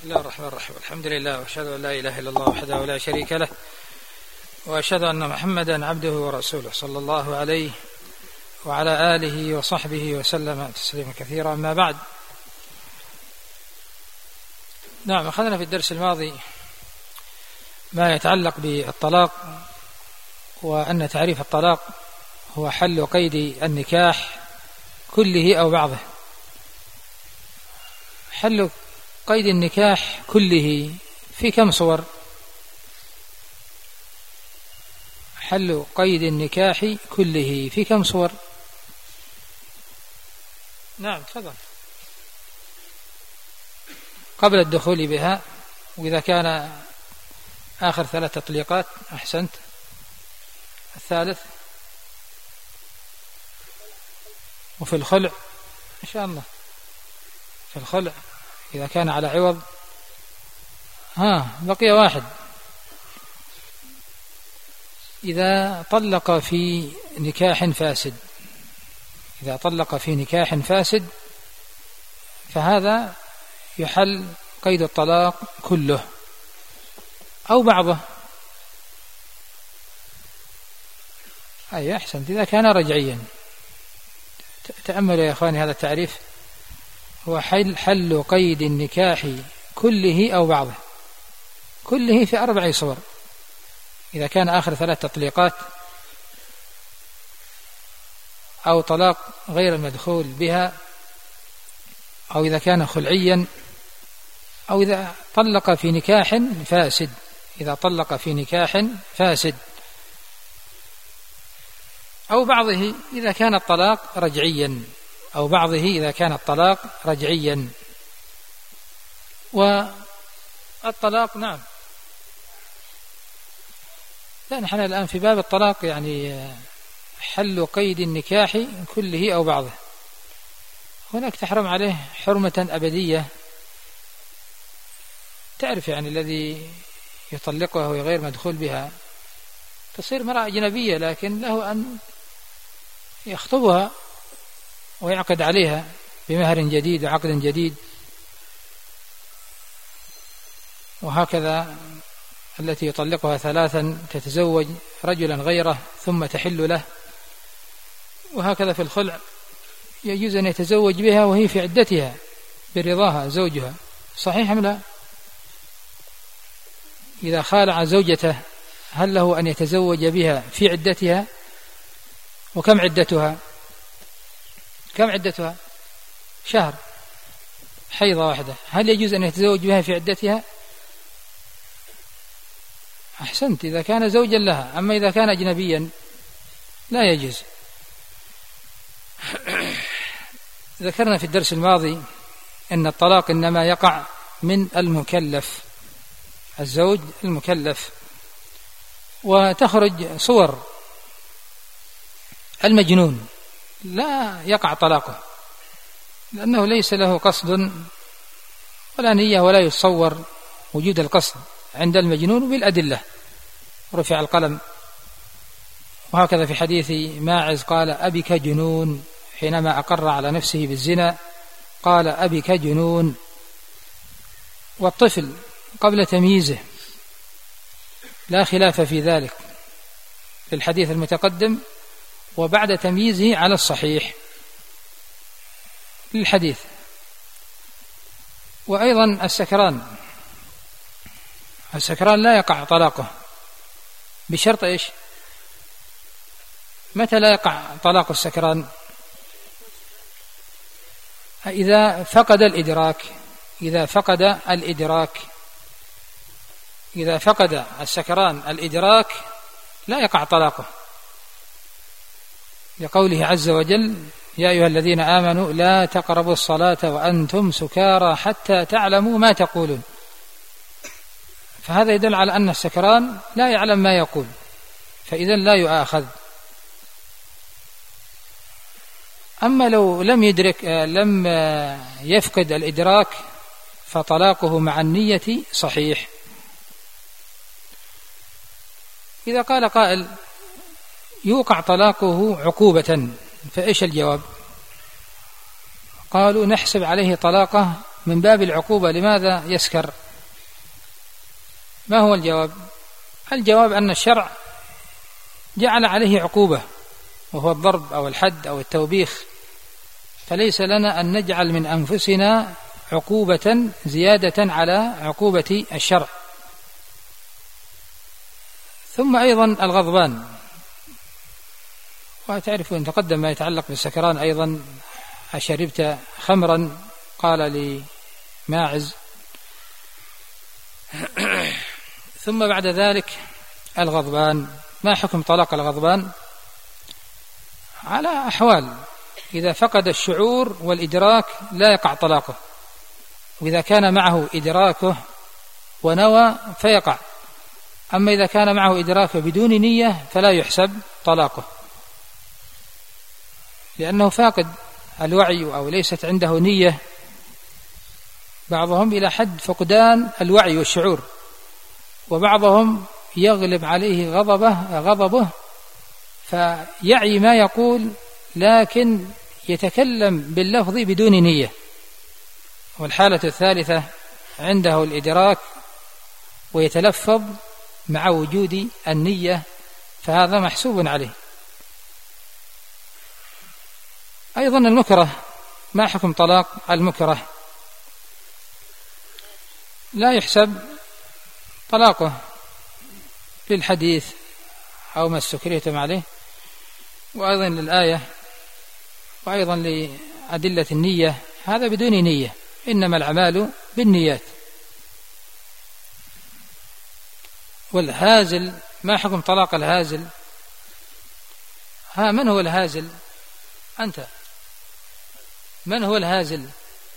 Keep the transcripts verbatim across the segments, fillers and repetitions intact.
بسم الله الرحمن الرحيم. الحمد لله وأشهد أن لا إله إلا الله وحده لا شريك له، وأشهد أن محمدا عبده ورسوله صلى الله عليه وعلى آله وصحبه وسلم تسليما كثيرا. أما بعد، نعم، أخذنا في الدرس الماضي ما يتعلق بالطلاق، وأن تعريف الطلاق هو حل قيد النكاح كله أو بعضه. حل قيد النكاح كله في كم صور؟ حل قيد النكاح كله في كم صور؟ نعم تفضل. قبل الدخول بها، وإذا كان آخر ثلاث تطليقات أحسنت. الثالث، وفي الخلع إن شاء الله، في الخلع إذا كان على عوض. ها بقي واحد، إذا طلق في نكاح فاسد. إذا طلق في نكاح فاسد فهذا يحل قيد الطلاق كله أو بعضه. أي أحسنت، إذا كان رجعيا. تأملوا يا أخواني هذا التعريف، هو حل, حل قيد النكاح كله أو بعضه. كله في أربع صور: إذا كان آخر ثلاث تطليقات، أو طلاق غير المدخول بها، أو إذا كان خلعيا، أو إذا طلق في نكاح فاسد. إذا طلق في نكاح فاسد أو بعضه إذا كان الطلاق رجعيا، أو بعضه إذا كان الطلاق رجعيا. والطلاق نعم، لا نحن الآن في باب الطلاق، يعني حل قيد النكاح كله أو بعضه. هناك تحرم عليه حرمة أبدية. تعرف يعني الذي يطلقها وهي غير مدخول بها تصير امرأة أجنبية، لكن له أن يخطبها ويعقد عليها بمهر جديد وعقد جديد. وهكذا التي يطلقها ثلاثا تتزوج رجلا غيره ثم تحل له. وهكذا في الخلع يجوز أن يتزوج بها وهي في عدتها برضاها زوجها. صحيح أم لا؟ إذا خالع زوجته هل له أن يتزوج بها في عدتها؟ وكم عدتها؟ كم عدتها؟ شهر، حيضة واحدة. هل يجوز أن يتزوج بها في عدتها؟ أحسنت، إذا كان زوجا لها. أما إذا كان أجنبيا لا يجوز. ذكرنا في الدرس الماضي أن الطلاق إنما يقع من المكلف، الزوج المكلف. وتخرج صور: المجنون لا يقع طلاقه، لأنه ليس له قصد ولا نية، ولا يتصور وجود القصد عند المجنون بالأدلة، رفع القلم. وهكذا في حديث ماعز قال: أبك جنون، حينما أقر على نفسه بالزنا قال: أبك جنون. والطفل قبل تمييزه لا خلاف في ذلك في الحديث المتقدم، وبعد تمييزه على الصحيح للحديث. وأيضا السكران، السكران لا يقع طلاقه بشرط إيش؟ متى لا يقع طلاق السكران؟ إذا فقد الإدراك. إذا فقد الإدراك إذا فقد السكران الإدراك لا يقع طلاقه، لقوله عز وجل: يا أيها الذين آمنوا لا تقربوا الصلاة وأنتم سكارى حتى تعلموا ما تقولون. فهذا يدل على أن السكران لا يعلم ما يقول، فإذا لا يؤاخذ. أما لو لم يدرك لم يفقد الإدراك فطلاقه مع النية صحيح. إذا قال قائل: يوقع طلاقه عقوبة، فإيش الجواب؟ قالوا: نحسب عليه طلاقه من باب العقوبة لماذا يسكر؟ ما هو الجواب؟ الجواب أن الشرع جعل عليه عقوبة وهو الضرب أو الحد أو التوبيخ، فليس لنا أن نجعل من أنفسنا عقوبة زيادة على عقوبة الشرع. ثم أيضا الغضبان، وتعرفون تقدم ما يتعلق بالسكران أيضا، أشربت خمرا؟ قال لماعز. ثم بعد ذلك الغضبان، ما حكم طلاق الغضبان؟ على أحوال، إذا فقد الشعور والإدراك لا يقع طلاقه، وإذا كان معه إدراكه ونوى فيقع، أما إذا كان معه إدراكه بدون نية فلا يحسب طلاقه، لأنه فاقد الوعي أو ليست عنده نية، بعضهم إلى حد فقدان الوعي والشعور، وبعضهم يغلب عليه غضبه غضبه فيعي ما يقول لكن يتكلم باللفظ بدون نية. والحالة الثالثة عنده الإدراك ويتلفظ مع وجود النية، فهذا محسوب عليه. أيضا المكره، ما حكم طلاق المكره؟ لا يحسب طلاقه للحديث أو ما استكرهتم عليه، وأيضا للآية، وأيضا لأدلة النية، هذا بدون نية، إنما الأعمال بالنيات. والهازل، ما حكم طلاق الهازل؟ ها، من هو الهازل؟ أنت من هو الهازل؟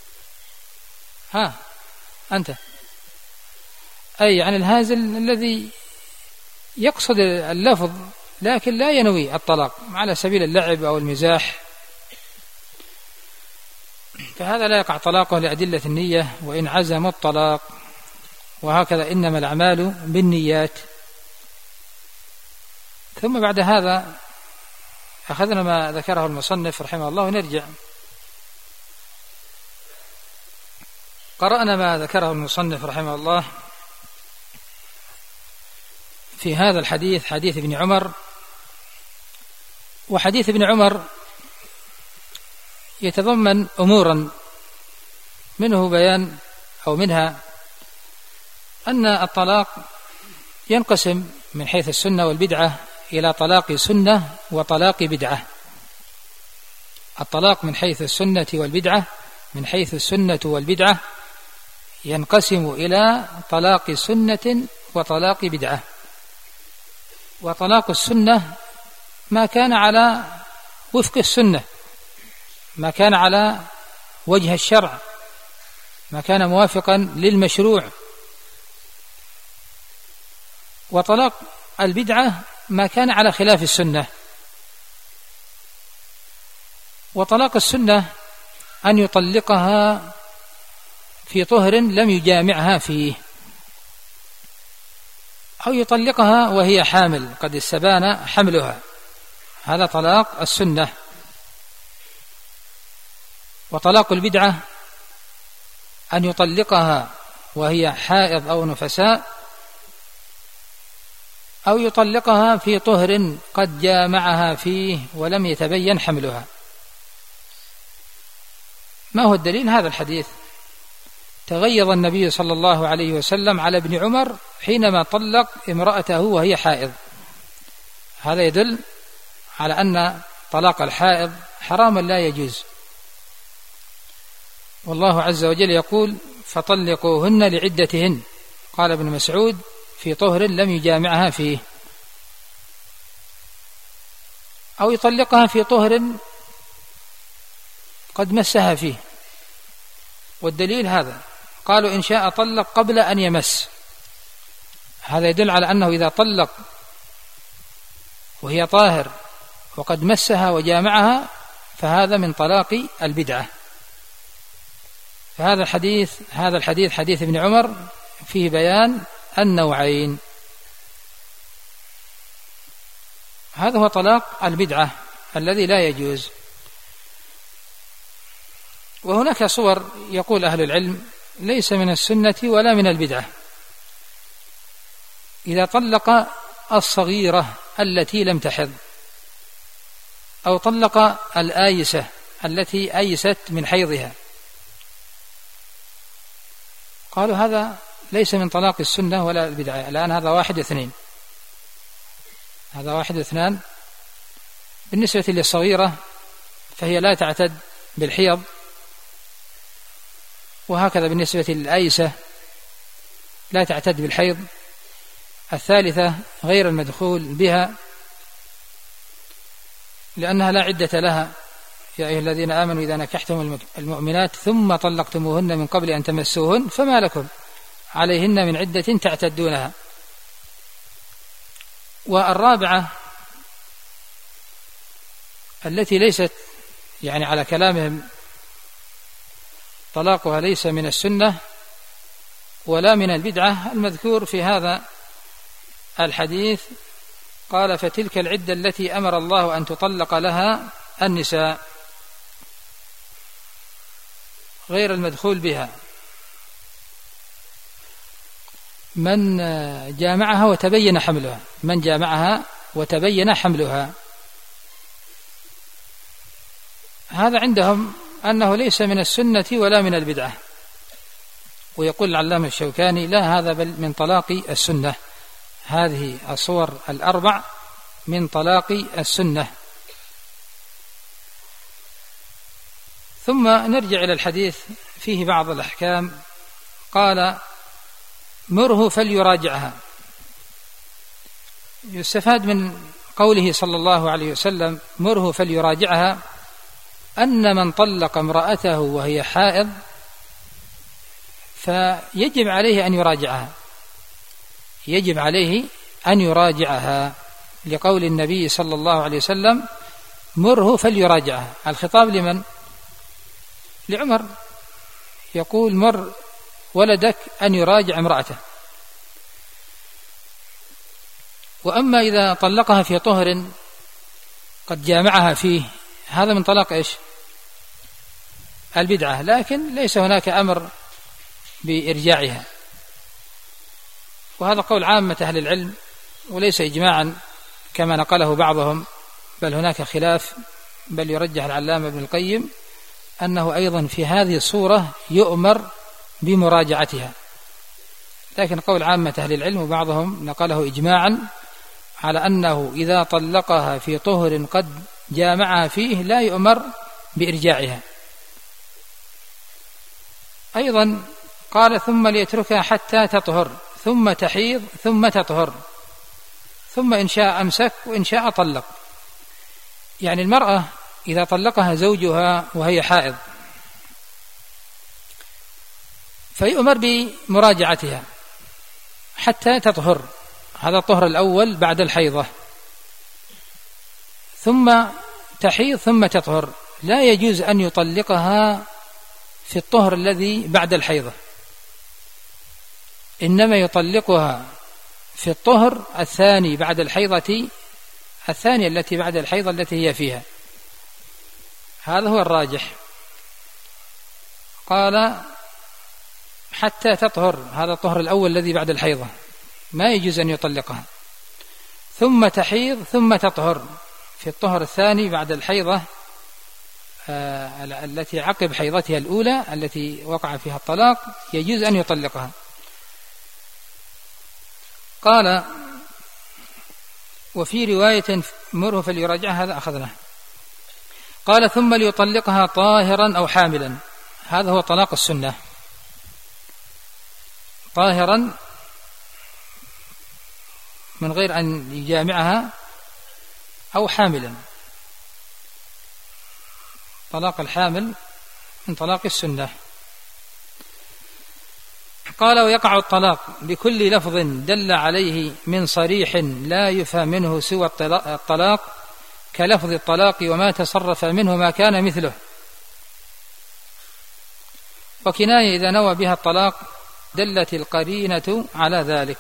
ها أنت أي عن الهازل الذي يقصد اللفظ لكن لا ينوي الطلاق على سبيل اللعب أو المزاح، فهذا لا يقع طلاقه لأدلة النية وإن عزم الطلاق. وهكذا إنما الأعمال بالنيات. ثم بعد هذا أخذنا ما ذكره المصنف رحمه الله ونرجع. قرأنا ما ذكره المصنف رحمه الله في هذا الحديث، حديث ابن عمر. وحديث ابن عمر يتضمن أمورا، منه بيان أو منها أن الطلاق ينقسم من حيث السنة والبدعة إلى طلاق سنة وطلاق بدعة. الطلاق من حيث السنة والبدعة من حيث السنة والبدعة ينقسم إلى طلاق سنة وطلاق بدعة. وطلاق السنة ما كان على وفق السنة، ما كان على وجه الشرع، ما كان موافقا للمشروع. وطلاق البدعة ما كان على خلاف السنة. وطلاق السنة أن يطلقها في طهر لم يجامعها فيه، أو يطلقها وهي حامل قد استبان حملها، هذا طلاق السنة. وطلاق البدعة أن يطلقها وهي حائض أو نفساء، أو يطلقها في طهر قد جامعها فيه ولم يتبين حملها. ما هو الدليل؟ هذا الحديث: تغيظ النبي صلى الله عليه وسلم على ابن عمر حينما طلق امرأته وهي حائض. هذا يدل على أن طلاق الحائض حرام لا يجوز. والله عز وجل يقول: فطلقوهن لعدتهن، قال ابن مسعود: في طهر لم يجامعها فيه. أو يطلقها في طهر قد مسها فيه، والدليل هذا، قالوا: إن شاء طلق قبل أن يمس. هذا يدل على أنه إذا طلق وهي طاهر وقد مسها وجامعها فهذا من طلاق البدعة. فهذا الحديث هذا الحديث حديث ابن عمر فيه بيان النوعين. هذا هو طلاق البدعة الذي لا يجوز. وهناك صور يقول أهل العلم ليس من السنة ولا من البدعة. إذا طلق الصغيرة التي لم تحض، أو طلق الآيسة التي أيست من حيضها، قالوا هذا ليس من طلاق السنة ولا البدعة. الآن هذا واحد اثنين، هذا واحد اثنان. بالنسبة للصغيرة فهي لا تعتد بالحيض، وهكذا بالنسبة للآيسة لا تعتد بالحيض. الثالثة غير المدخول بها لأنها لا عدة لها. يا أيها الذين آمنوا إذا نكحتم المؤمنات ثم طلقتموهن من قبل أن تمسوهن فما لكم عليهن من عدة تعتدونها. والرابعة التي ليست يعني على كلامهم طلاقها ليس من السنة ولا من البدعة، المذكور في هذا الحديث قال فتلك العدة التي أمر الله أن تطلق لها النساء، غير المدخول بها من جامعها وتبين حملها، من جامعها وتبين حملها. هذا عندهم أنه ليس من السنة ولا من البدعة. ويقول العلامة الشوكاني لا، هذا بل من طلاق السنة. هذه الصور الأربع من طلاق السنة. ثم نرجع إلى الحديث فيه بعض الأحكام. قال مره فليراجعها. يستفاد من قوله صلى الله عليه وسلم مره فليراجعها أن من طلق امرأته وهي حائض فيجب عليه أن يراجعها، يجب عليه أن يراجعها لقول النبي صلى الله عليه وسلم مره فليراجعها. الخطاب لمن؟ لعمر، يقول مر ولدك أن يراجع امرأته. وأما إذا طلقها في طهر قد جامعها فيه هذا من طلاق إيش؟ البدعة، لكن ليس هناك أمر بإرجاعها. وهذا قول عامة أهل العلم وليس إجماعا كما نقله بعضهم، بل هناك خلاف، بل يرجح العلامة ابن القيم أنه أيضا في هذه الصورة يؤمر بمراجعتها. لكن قول عامة أهل العلم وبعضهم نقله إجماعا على أنه إذا طلقها في طهر قد جامعها فيه لا يؤمر بإرجاعها. أيضا قال ثم ليتركها حتى تطهر ثم تحيض ثم تطهر، ثم إن شاء أمسك وإن شاء طلق. يعني المرأة إذا طلقها زوجها وهي حائض فيؤمر بمراجعتها حتى تطهر، هذا الطهر الأول بعد الحيضة، ثم تحيض ثم تطهر. لا يجوز أن يطلقها في الطهر الذي بعد الحيضة، إنما يطلقها في الطهر الثاني بعد الحيضة الثانية التي بعد الحيضة التي هي فيها. هذا هو الراجح. قال حتى تطهر، هذا الطهر الأول الذي بعد الحيضة ما يجوز أن يطلقها، ثم تحيض ثم تطهر في الطهر الثاني بعد الحيضة آه التي عقب حيضتها الأولى التي وقع فيها الطلاق يجوز أن يطلقها. قال وفي رواية مره فليراجعها، هذا أخذناه. قال ثم ليطلقها طاهرا أو حاملا، هذا هو طلاق السنة، طاهرا من غير أن يجامعها أو حاملا. طلاق الحامل من طلاق السنة. قال ويقع الطلاق بكل لفظ دل عليه من صريح لا يفهم منه سوى الطلاق كلفظ الطلاق وما تصرف منه ما كان مثله، وكناية إذا نوى بها الطلاق دلت القرينة على ذلك.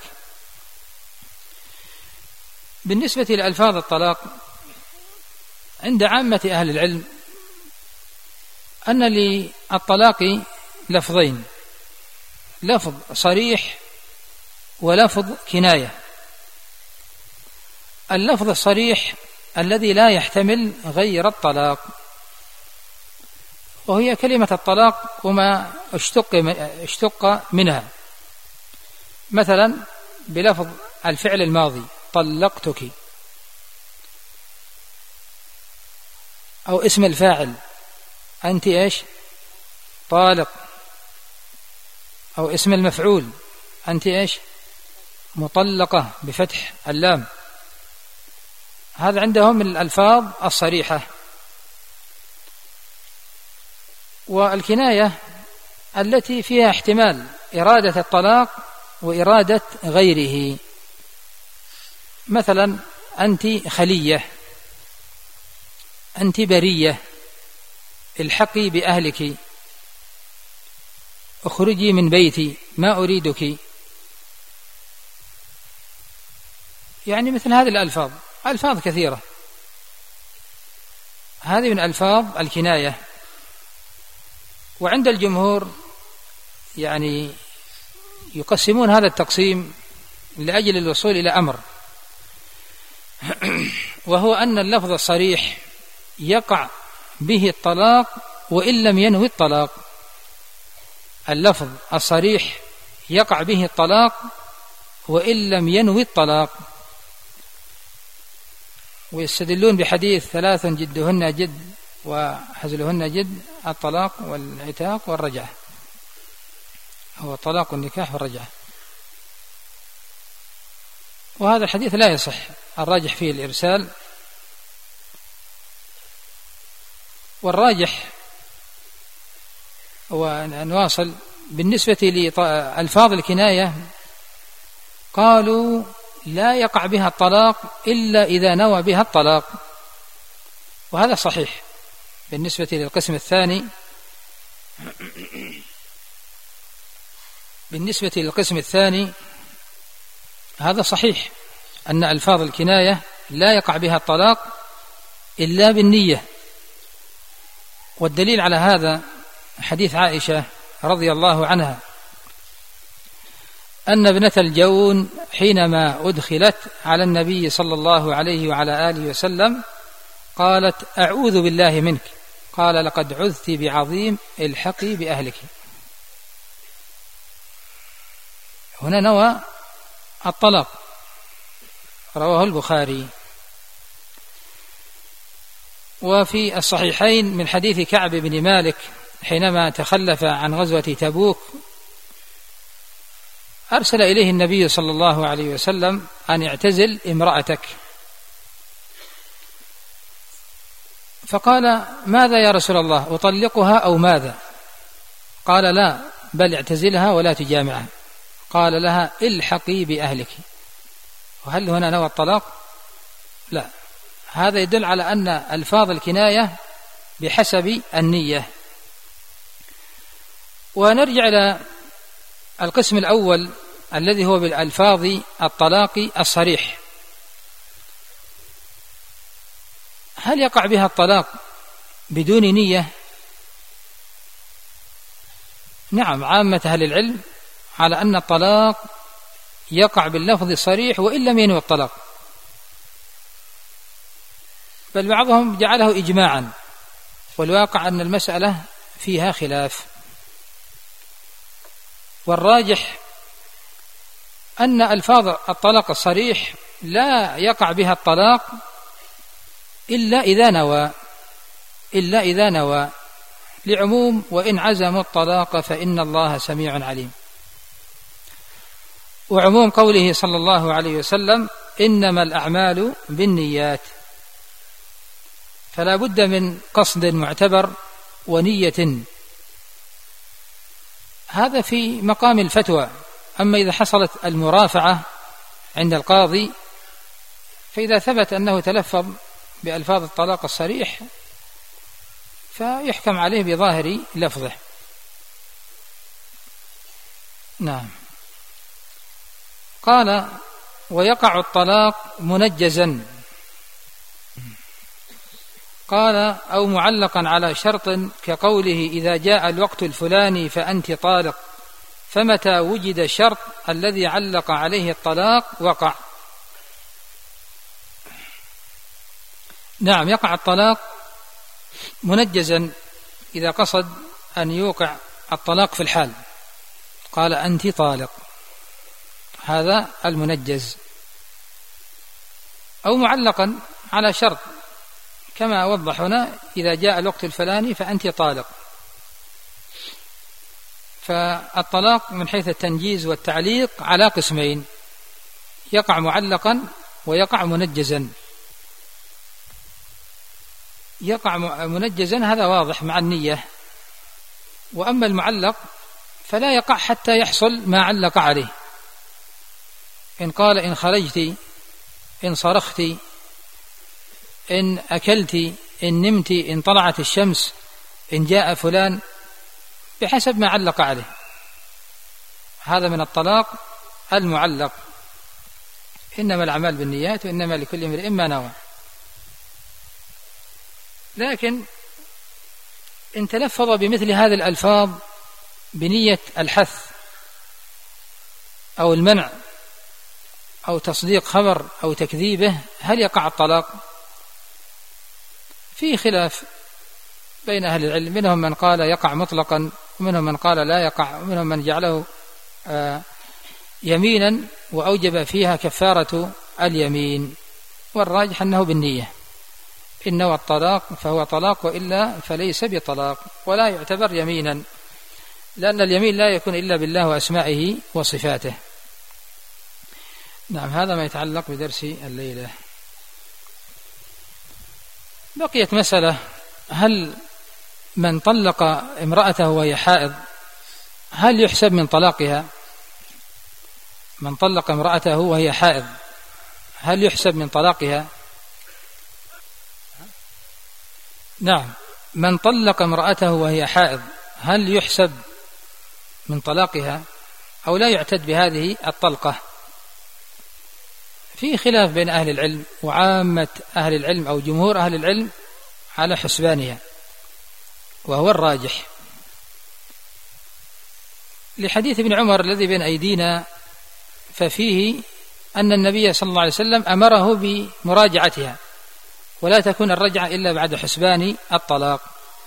بالنسبة لألفاظ الطلاق عند عامة أهل العلم أن للطلاق لفظين: لفظ صريح ولفظ كناية. اللفظ الصريح الذي لا يحتمل غير الطلاق، وهي كلمة الطلاق وما اشتق اشتق منها، مثلا بلفظ الفعل الماضي طلقتك، أو اسم الفاعل أنت إيش طالق، أو اسم المفعول أنت إيش مطلقة بفتح اللام. هذا عندهم من الألفاظ الصريحة. والكناية التي فيها احتمال إرادة الطلاق وإرادة غيره، مثلا أنت خلية، أنت برية، الحقي بأهلك، اخرجي من بيتي ما أريدك، يعني مثل هذه الألفاظ، ألفاظ كثيرة. هذه من ألفاظ الكناية. وعند الجمهور يعني يقسمون هذا التقسيم لأجل الوصول إلى أمر، وهو أن اللفظ الصريح يقع به الطلاق وإن لم ينوي الطلاق. اللفظ الصريح يقع به الطلاق وإن لم ينوي الطلاق. ويستدلون بحديث ثلاث جدهن جد وهزلهن جد: الطلاق والعتاق والرجعة، هو الطلاق والنكاح والرجعة. وهذا الحديث لا يصح، الراجح فيه الإرسال. والراجح ونواصل بالنسبة لألفاظ الكناية، قالوا لا يقع بها الطلاق إلا إذا نوى بها الطلاق، وهذا صحيح. بالنسبة للقسم الثاني بالنسبة للقسم الثاني هذا صحيح، أن ألفاظ الكناية لا يقع بها الطلاق إلا بالنية. والدليل على هذا حديث عائشة رضي الله عنها أن ابنة الجون حينما أدخلت على النبي صلى الله عليه وعلى آله وسلم قالت: أعوذ بالله منك. قال: لقد عذت بعظيم، الحقي بأهلك. هنا نوى الطلاق، رواه البخاري. وفي الصحيحين من حديث كعب بن مالك حينما تخلف عن غزوة تبوك أرسل إليه النبي صلى الله عليه وسلم أن اعتزل امرأتك، فقال: ماذا يا رسول الله، أطلقها أو ماذا؟ قال: لا، بل اعتزلها ولا تجامعها. قال لها: الحقي بأهلك. وهل هنا نوى الطلاق؟ لا. هذا يدل على أن ألفاظ الكناية بحسب النية. ونرجع إلى القسم الأول الذي هو بالألفاظ الطلاق الصريح. هل يقع بها الطلاق بدون نية؟ نعم، عامة أهل العلم على أن الطلاق يقع باللفظ الصريح وإن لم ينوي الطلاق، بل بعضهم جعله إجماعا، والواقع أن المسألة فيها خلاف. والراجح أن ألفاظ الطلاق الصريح لا يقع بها الطلاق إلا إذا نوى إلا إذا نوى لعموم: وإن عزموا الطلاق فإن الله سميع عليم. وعموم قوله صلى الله عليه وسلم: إنما الأعمال بالنيات. فلا بد من قصد معتبر ونية. هذا في مقام الفتوى. أما إذا حصلت المرافعة عند القاضي، فإذا ثبت أنه تلفظ بألفاظ الطلاق الصريح فيحكم عليه بظاهر لفظه. نعم. قال: ويقع الطلاق منجزا. قال أو معلقا على شرط كقوله إذا جاء الوقت الفلاني فأنت طالق، فمتى وجد الشرط الذي علق عليه الطلاق وقع. نعم، يقع الطلاق منجزا إذا قصد أن يوقع الطلاق في الحال، قال أنت طالق، هذا المنجز. أو معلقا على شرط كما وضح هنا إذا جاء الوقت الفلاني فأنت طالق. فالطلاق من حيث التنجيز والتعليق على قسمين، يقع معلقا ويقع منجزا. يقع منجزا هذا واضح مع النية، وأما المعلق فلا يقع حتى يحصل ما علق عليه. إن قال إن خرجت، إن صرخت، إن أكلت، إن نمت، إن طلعت الشمس، إن جاء فلان، بحسب ما علق عليه، هذا من الطلاق المعلق. إنما الأعمال بالنيات وإنما لكل امرئ ما نوى. لكن إن تلفظ بمثل هذه الألفاظ بنية الحث أو المنع أو تصديق خبر أو تكذيبه، هل يقع الطلاق؟ في خلاف بين أهل العلم، منهم من قال يقع مطلقا، ومنهم من قال لا يقع، ومنهم من جعله آه يمينا وأوجب فيها كفارة اليمين. والراجح أنه بالنية، إن نوى الطلاق فهو طلاق، وإلا فليس بطلاق، ولا يعتبر يمينا، لأن اليمين لا يكون إلا بالله وأسمائه وصفاته. نعم، هذا ما يتعلق بدرس الليلة. بقيت مسألة: هل من طلق امرأته وهي حائض هل يحسب من طلاقها؟ من طلق امرأته وهي حائض هل يحسب من طلاقها؟ نعم، من طلق امرأته وهي حائض هل يحسب من طلاقها أو لا يعتد بهذه الطلقة؟ في خلاف بين أهل العلم، وعامة أهل العلم أو جمهور أهل العلم على حسبانها، وهو الراجح لحديث ابن عمر الذي بين أيدينا، ففيه أن النبي صلى الله عليه وسلم أمره بمراجعتها، ولا تكون الرجعة إلا بعد حسبان الطلاق.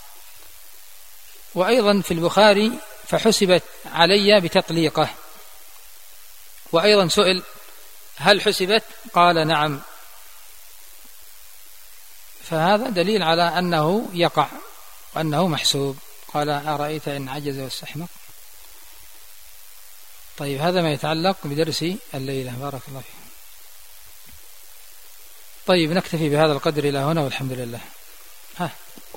وأيضا في البخاري فحسبت علي بتطليقه. وأيضا سئل هل حسبت؟ قال نعم. فهذا دليل على أنه يقع وأنه محسوب. قال أرأيت إن عجز واستحمق. طيب، هذا ما يتعلق بدرس الليلة. بارك الله فيكم. طيب، نكتفي بهذا القدر إلى هنا، والحمد لله. ها